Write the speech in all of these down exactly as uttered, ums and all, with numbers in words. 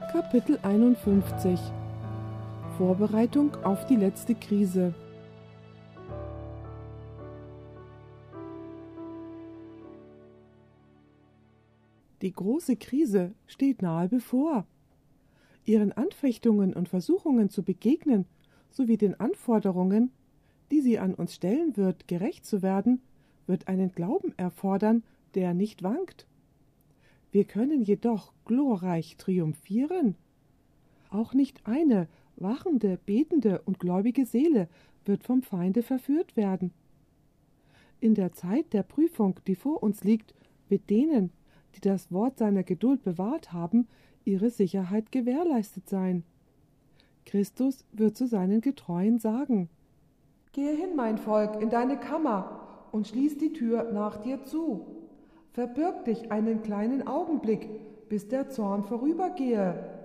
Kapitel einundfünfzig Vorbereitung auf die letzte Krise. Die große Krise steht nahe bevor. Ihren Anfechtungen und Versuchungen zu begegnen, sowie den Anforderungen, die sie an uns stellen wird, gerecht zu werden, wird einen Glauben erfordern, der nicht wankt. Wir können jedoch glorreich triumphieren. Auch nicht eine wachende, betende und gläubige Seele wird vom Feinde verführt werden. In der Zeit der Prüfung, die vor uns liegt, wird denen, die das Wort seiner Geduld bewahrt haben, ihre Sicherheit gewährleistet sein. Christus wird zu seinen Getreuen sagen: Gehe hin, mein Volk, in deine Kammer und schließ die Tür nach dir zu. Verbirg dich einen kleinen Augenblick, bis der Zorn vorübergehe.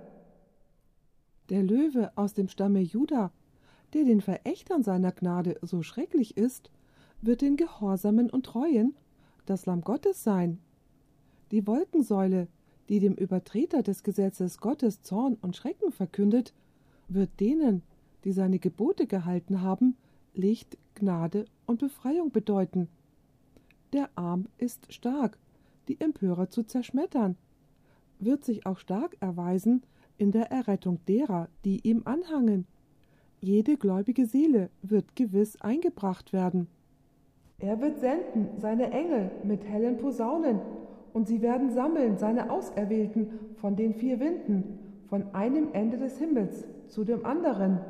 Der Löwe aus dem Stamme Juda, der den Verächtern seiner Gnade so schrecklich ist, wird den Gehorsamen und Treuen das Lamm Gottes sein. Die Wolkensäule, die dem Übertreter des Gesetzes Gottes Zorn und Schrecken verkündet, wird denen, die seine Gebote gehalten haben, Licht, Gnade und Befreiung bedeuten. Der Arm ist stark, die Empörer zu zerschmettern, wird sich auch stark erweisen in der Errettung derer, die ihm anhangen. Jede gläubige Seele wird gewiss eingebracht werden. Er wird senden seine Engel mit hellen Posaunen, und sie werden sammeln seine Auserwählten von den vier Winden, von einem Ende des Himmels zu dem anderen.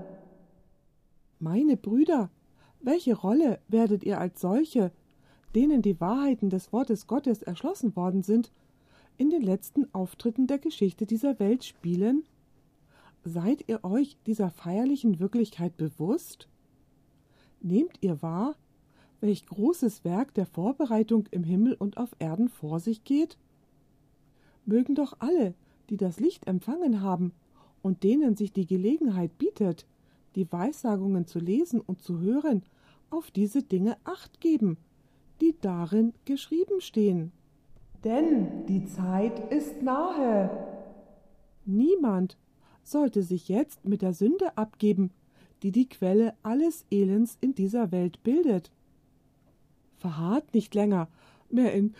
Meine Brüder, welche Rolle werdet ihr als solche, denen die Wahrheiten des Wortes Gottes erschlossen worden sind, in den letzten Auftritten der Geschichte dieser Welt spielen? Seid ihr euch dieser feierlichen Wirklichkeit bewusst? Nehmt ihr wahr, welch großes Werk der Vorbereitung im Himmel und auf Erden vor sich geht? Mögen doch alle, die das Licht empfangen haben und denen sich die Gelegenheit bietet, die Weissagungen zu lesen und zu hören, auf diese Dinge Acht geben, die darin geschrieben stehen. Denn die Zeit ist nahe. Niemand sollte sich jetzt mit der Sünde abgeben, die die Quelle alles Elends in dieser Welt bildet. Verharrt nicht länger mehr in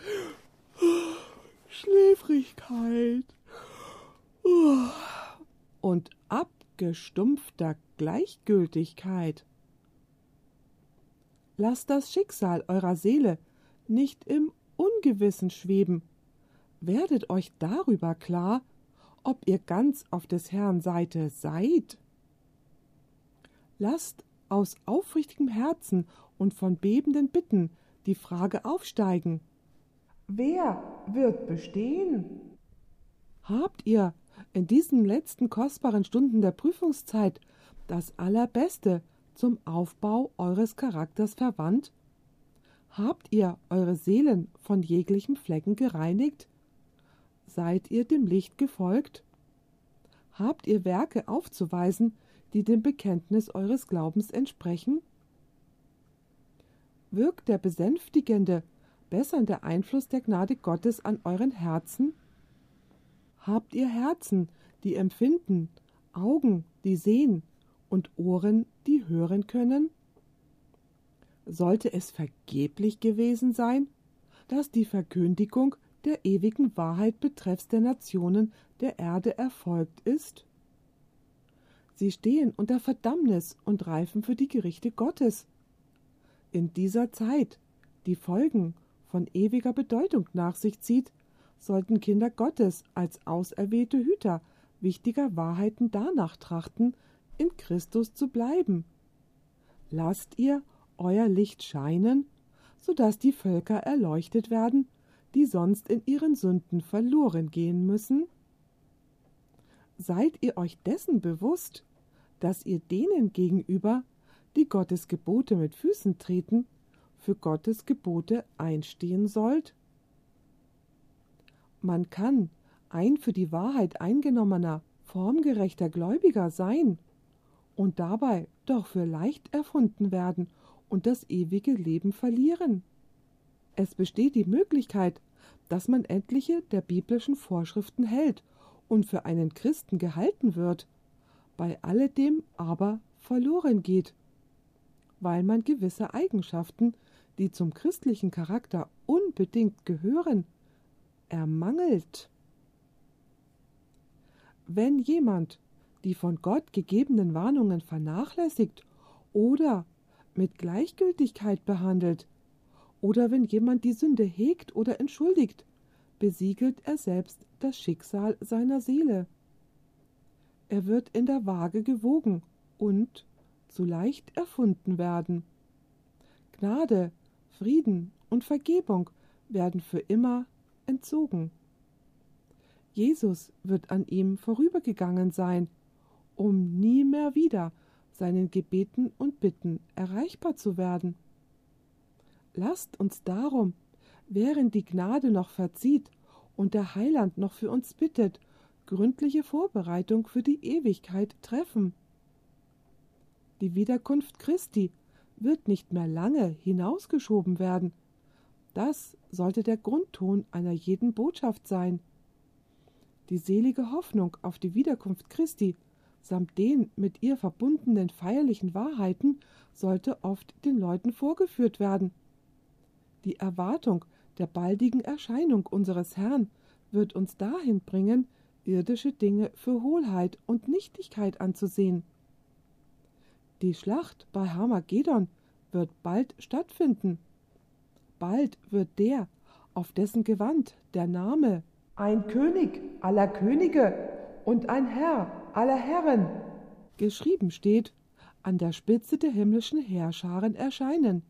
Schläfrigkeit und abgestumpfter Gleichgültigkeit. Lasst das Schicksal eurer Seele nicht im Ungewissen schweben. Werdet euch darüber klar, ob ihr ganz auf des Herrn Seite seid. Lasst aus aufrichtigem Herzen und von bebenden Bitten die Frage aufsteigen: Wer wird bestehen? Habt ihr in diesen letzten kostbaren Stunden der Prüfungszeit das Allerbeste zum Aufbau eures Charakters verwandt? Habt ihr eure Seelen von jeglichem Flecken gereinigt? Seid ihr dem Licht gefolgt? Habt ihr Werke aufzuweisen, die dem Bekenntnis eures Glaubens entsprechen? Wirkt der besänftigende, bessernde Einfluss der Gnade Gottes an euren Herzen? Habt ihr Herzen, die empfinden, Augen, die sehen und Ohren, die hören können? Sollte es vergeblich gewesen sein, dass die Verkündigung der ewigen Wahrheit betreffs der Nationen der Erde erfolgt ist? Sie stehen unter Verdammnis und reifen für die Gerichte Gottes. In dieser Zeit, die Folgen von ewiger Bedeutung nach sich zieht, sollten Kinder Gottes als auserwählte Hüter wichtiger Wahrheiten danach trachten, in Christus zu bleiben. Lasst ihr euer Licht scheinen, so dass die Völker erleuchtet werden, die sonst in ihren Sünden verloren gehen müssen? Seid ihr euch dessen bewusst, dass ihr denen gegenüber, die Gottes Gebote mit Füßen treten, für Gottes Gebote einstehen sollt? Man kann ein für die Wahrheit eingenommener, formgerechter Gläubiger sein und dabei doch für leicht erfunden werden und das ewige Leben verlieren. Es besteht die Möglichkeit, dass man etliche der biblischen Vorschriften hält und für einen Christen gehalten wird, bei alledem aber verloren geht, weil man gewisse Eigenschaften, die zum christlichen Charakter unbedingt gehören, ermangelt. Wenn jemand die von Gott gegebenen Warnungen vernachlässigt oder mit Gleichgültigkeit behandelt, oder wenn jemand die Sünde hegt oder entschuldigt, besiegelt er selbst das Schicksal seiner Seele. Er wird in der Waage gewogen und zu leicht erfunden werden. Gnade, Frieden und Vergebung werden für immer entzogen. Jesus wird an ihm vorübergegangen sein, um nie mehr wieder seinen Gebeten und Bitten erreichbar zu werden. Lasst uns darum, während die Gnade noch verzieht und der Heiland noch für uns bittet, gründliche Vorbereitung für die Ewigkeit treffen. Die Wiederkunft Christi wird nicht mehr lange hinausgeschoben werden. Das sollte der Grundton einer jeden Botschaft sein. Die selige Hoffnung auf die Wiederkunft Christi samt den mit ihr verbundenen feierlichen Wahrheiten sollte oft den Leuten vorgeführt werden. Die Erwartung der baldigen Erscheinung unseres Herrn wird uns dahin bringen, irdische Dinge für Hohlheit und Nichtigkeit anzusehen. Die Schlacht bei Harmagedon wird bald stattfinden. Bald wird der, auf dessen Gewand der Name ein König aller Könige und ein Herr aller Herren geschrieben steht, an der Spitze der himmlischen Heerscharen erscheinen.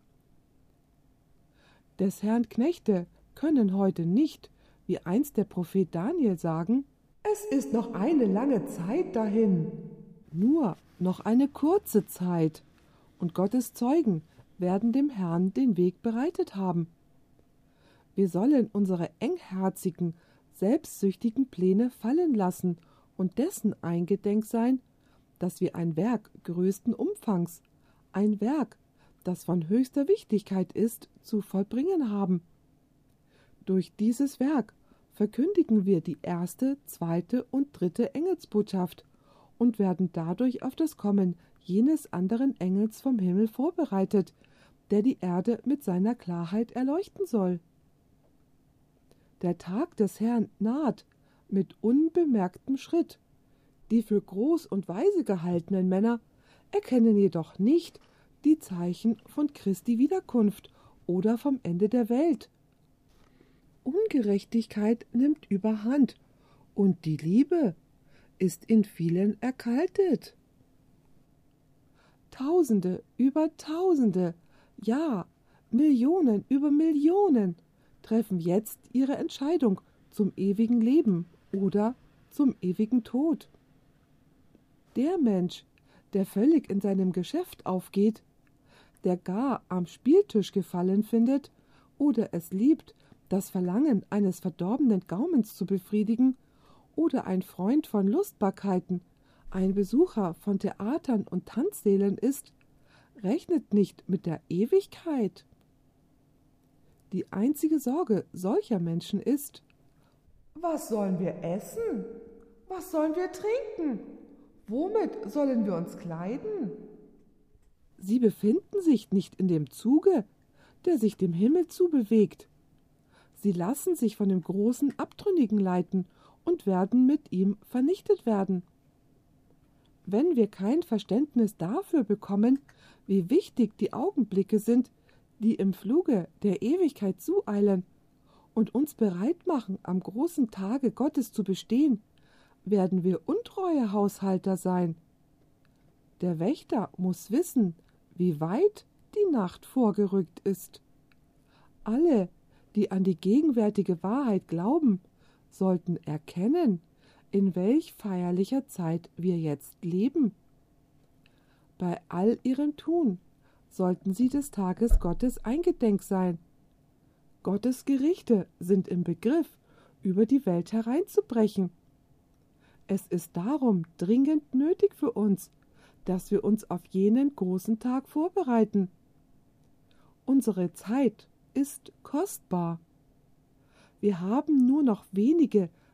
Des Herrn Knechte können heute nicht, wie einst der Prophet Daniel, sagen, es ist noch eine lange Zeit dahin. Nur noch eine kurze Zeit, und Gottes Zeugen werden dem Herrn den Weg bereitet haben. Wir sollen unsere engherzigen, selbstsüchtigen Pläne fallen lassen und dessen eingedenk sein, dass wir ein Werk größten Umfangs, ein Werk, das von höchster Wichtigkeit ist, zu vollbringen haben. Durch dieses Werk verkündigen wir die erste, zweite und dritte Engelsbotschaft und werden dadurch auf das Kommen jenes anderen Engels vom Himmel vorbereitet, der die Erde mit seiner Klarheit erleuchten soll. Der Tag des Herrn naht mit unbemerktem Schritt. Die für groß und weise gehaltenen Männer erkennen jedoch nicht die Zeichen von Christi Wiederkunft oder vom Ende der Welt. Ungerechtigkeit nimmt überhand und die Liebe ist in vielen erkaltet. Tausende über Tausende, ja, Millionen über Millionen treffen jetzt ihre Entscheidung zum ewigen Leben oder zum ewigen Tod. Der Mensch, der völlig in seinem Geschäft aufgeht, der gar am Spieltisch Gefallen findet oder es liebt, das Verlangen eines verdorbenen Gaumens zu befriedigen, oder ein Freund von Lustbarkeiten, ein Besucher von Theatern und Tanzsälen ist, rechnet nicht mit der Ewigkeit. Die einzige Sorge solcher Menschen ist: Was sollen wir essen? Was sollen wir trinken? Womit sollen wir uns kleiden? Sie befinden sich nicht in dem Zuge, der sich dem Himmel zubewegt. Sie lassen sich von dem großen Abtrünnigen leiten und werden mit ihm vernichtet werden. Wenn wir kein Verständnis dafür bekommen, wie wichtig die Augenblicke sind, die im Fluge der Ewigkeit zueilen und uns bereit machen, am großen Tage Gottes zu bestehen, werden wir untreue Haushalter sein. Der Wächter muss wissen, wie weit die Nacht vorgerückt ist. Alle, die an die gegenwärtige Wahrheit glauben, sollten erkennen, in welch feierlicher Zeit wir jetzt leben. Bei all ihrem Tun sollten sie des Tages Gottes eingedenk sein. Gottes Gerichte sind im Begriff, über die Welt hereinzubrechen. Es ist darum dringend nötig für uns, dass wir uns auf jenen großen Tag vorbereiten. Unsere Zeit ist kostbar. Wir haben nur noch wenige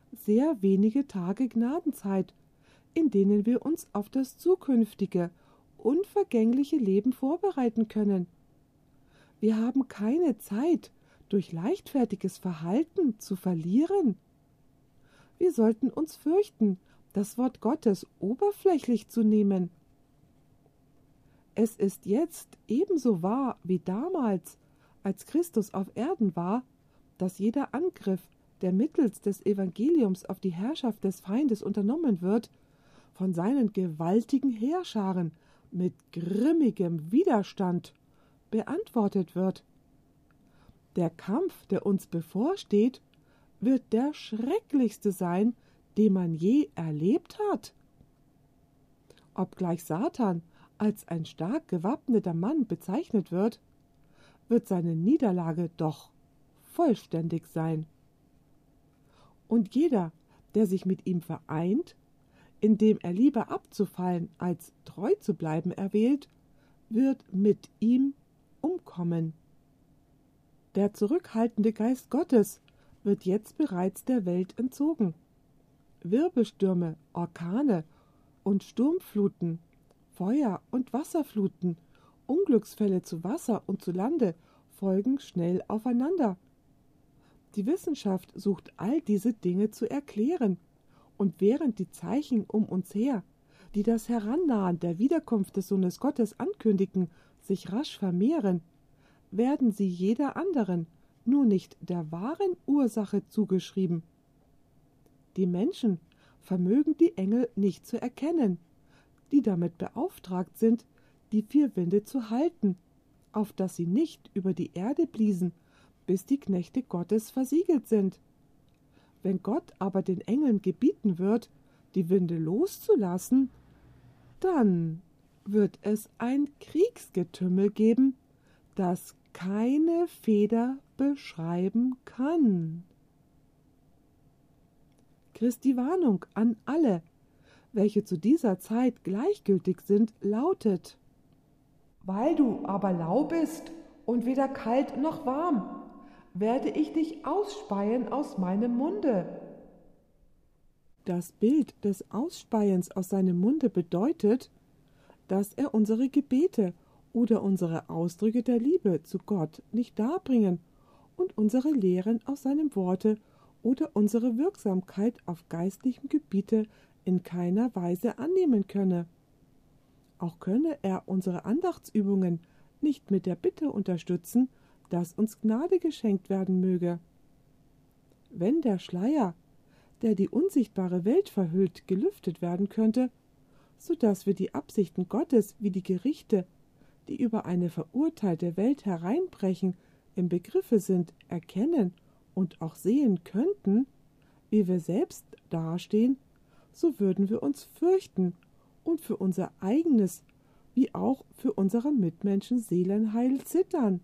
sehr wenige Tage Gnadenzeit, in denen wir uns auf das zukünftige, unvergängliche Leben vorbereiten können. Wir haben keine Zeit, durch leichtfertiges Verhalten zu verlieren. Wir sollten uns fürchten, das Wort Gottes oberflächlich zu nehmen. Es ist jetzt ebenso wahr wie damals, als Christus auf Erden war, dass jeder Angriff, der mittels des Evangeliums auf die Herrschaft des Feindes unternommen wird, von seinen gewaltigen Heerscharen mit grimmigem Widerstand beantwortet wird. Der Kampf, der uns bevorsteht, wird der schrecklichste sein, den man je erlebt hat. Obgleich Satan als ein stark gewappneter Mann bezeichnet wird, wird seine Niederlage doch vollständig sein. Und jeder, der sich mit ihm vereint, indem er lieber abzufallen als treu zu bleiben erwählt, wird mit ihm umkommen. Der zurückhaltende Geist Gottes wird jetzt bereits der Welt entzogen. Wirbelstürme, Orkane und Sturmfluten, Feuer- und Wasserfluten, Unglücksfälle zu Wasser und zu Lande folgen schnell aufeinander. Die Wissenschaft sucht all diese Dinge zu erklären, und während die Zeichen um uns her, die das Herannahen der Wiederkunft des Sohnes Gottes ankündigen, sich rasch vermehren, werden sie jeder anderen, nur nicht der wahren Ursache zugeschrieben. Die Menschen vermögen die Engel nicht zu erkennen, die damit beauftragt sind, die vier Winde zu halten, auf dass sie nicht über die Erde bliesen, bis die Knechte Gottes versiegelt sind. Wenn Gott aber den Engeln gebieten wird, die Winde loszulassen, dann wird es ein Kriegsgetümmel geben, das keine Feder beschreiben kann. Christi Warnung an alle, welche zu dieser Zeit gleichgültig sind, lautet: Weil du aber lau bist und weder kalt noch warm, werde ich dich ausspeien aus meinem Munde. Das Bild des Ausspeiens aus seinem Munde bedeutet, dass er unsere Gebete oder unsere Ausdrücke der Liebe zu Gott nicht darbringen und unsere Lehren aus seinem Worte oder unsere Wirksamkeit auf geistlichem Gebiete in keiner Weise annehmen könne. Auch könne er unsere Andachtsübungen nicht mit der Bitte unterstützen, dass uns Gnade geschenkt werden möge. Wenn der Schleier, der die unsichtbare Welt verhüllt, gelüftet werden könnte, so dass wir die Absichten Gottes wie die Gerichte, die über eine verurteilte Welt hereinbrechen, im Begriffe sind, erkennen und auch sehen könnten, wie wir selbst dastehen, so würden wir uns fürchten und für unser eigenes wie auch für unsere Mitmenschen Seelenheil zittern.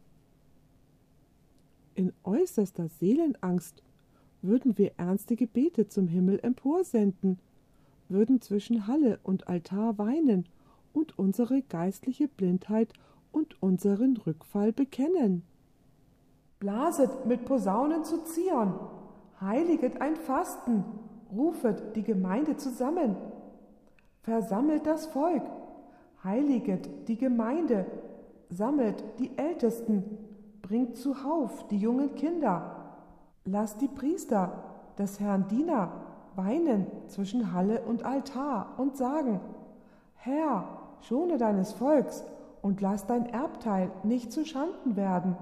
In äußerster Seelenangst würden wir ernste Gebete zum Himmel emporsenden, würden zwischen Halle und Altar weinen und unsere geistliche Blindheit und unseren Rückfall bekennen. Blaset mit Posaunen zu Zion, heiliget ein Fasten, rufet die Gemeinde zusammen, versammelt das Volk, heiliget die Gemeinde, sammelt die Ältesten, bringt zuhauf die jungen Kinder, lasst die Priester des Herrn Diener weinen zwischen Halle und Altar und sagen: Herr, schone deines Volks und lass dein Erbteil nicht zu Schanden werden.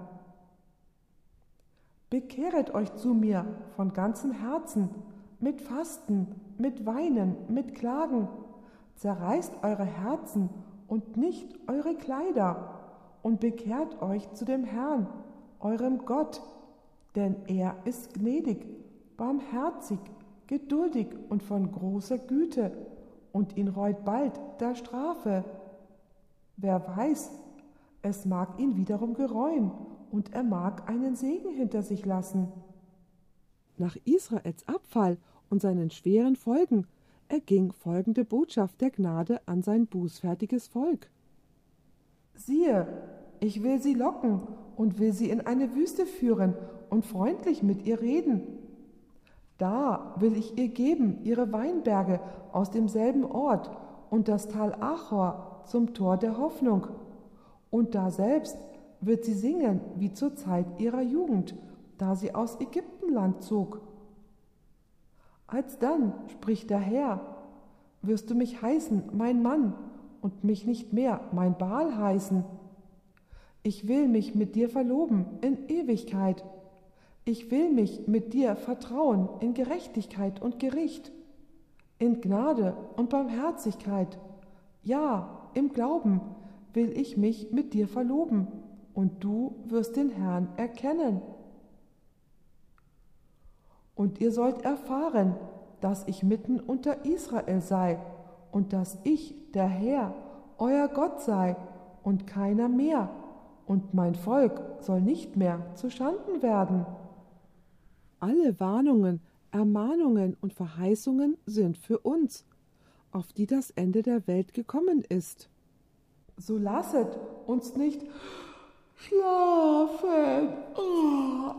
Bekehret euch zu mir von ganzem Herzen, mit Fasten, mit Weinen, mit Klagen, zerreißt eure Herzen und nicht eure Kleider, und bekehrt euch zu dem Herrn, eurem Gott, denn er ist gnädig, barmherzig, geduldig und von großer Güte, und ihn reut bald der Strafe. Wer weiß, es mag ihn wiederum gereuen, und er mag einen Segen hinter sich lassen. Nach Israels Abfall und seinen schweren Folgen erging folgende Botschaft der Gnade an sein bußfertiges Volk. Siehe, ich will sie locken und will sie in eine Wüste führen und freundlich mit ihr reden. Da will ich ihr geben ihre Weinberge aus demselben Ort und das Tal Achor zum Tor der Hoffnung. Und da selbst wird sie singen wie zur Zeit ihrer Jugend, da sie aus Ägyptenland zog. Alsdann, spricht der Herr, wirst du mich heißen, mein Mann, und mich nicht mehr mein Baal heißen. Ich will mich mit dir verloben in Ewigkeit. Ich will mich mit dir vertrauen in Gerechtigkeit und Gericht, in Gnade und Barmherzigkeit. Ja, im Glauben will ich mich mit dir verloben, und du wirst den Herrn erkennen. Und ihr sollt erfahren, dass ich mitten unter Israel sei und dass ich, der Herr, euer Gott sei und keiner mehr, und mein Volk soll nicht mehr zu Schanden werden. Alle Warnungen, Ermahnungen und Verheißungen sind für uns, auf die das Ende der Welt gekommen ist. So lasset uns nicht schlafen, oh,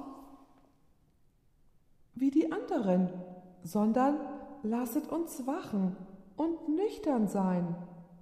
wie die anderen, sondern lasset uns wachen und nüchtern sein.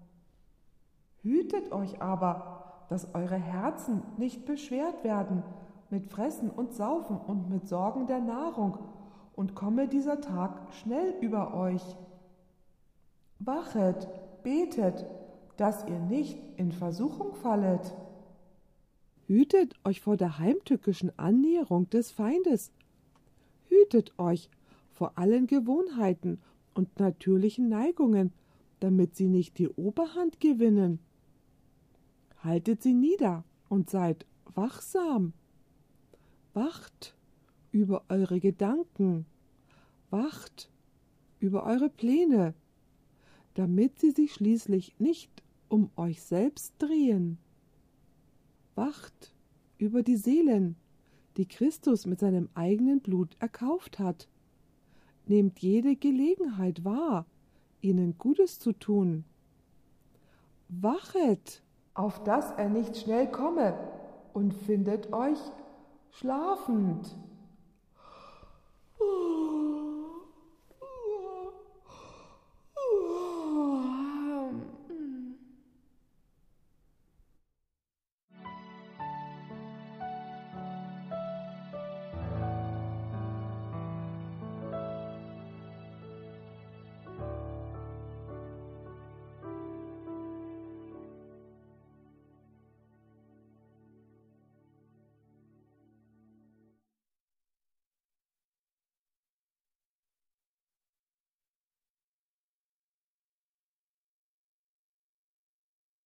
Hütet euch aber, dass eure Herzen nicht beschwert werden mit Fressen und Saufen und mit Sorgen der Nahrung, und komme dieser Tag schnell über euch. Wachet, betet, dass ihr nicht in Versuchung fallet. Hütet euch vor der heimtückischen Annäherung des Feindes. Hütet euch vor allen Gewohnheiten und natürlichen Neigungen, damit sie nicht die Oberhand gewinnen. Haltet sie nieder und seid wachsam. Wacht über eure Gedanken, wacht über eure Pläne, damit sie sich schließlich nicht um euch selbst drehen. Wacht über die Seelen, die Christus mit seinem eigenen Blut erkauft hat. Nehmt jede Gelegenheit wahr, ihnen Gutes zu tun. Wachet, auf dass er nicht schnell komme und findet euch schlafend. Oh.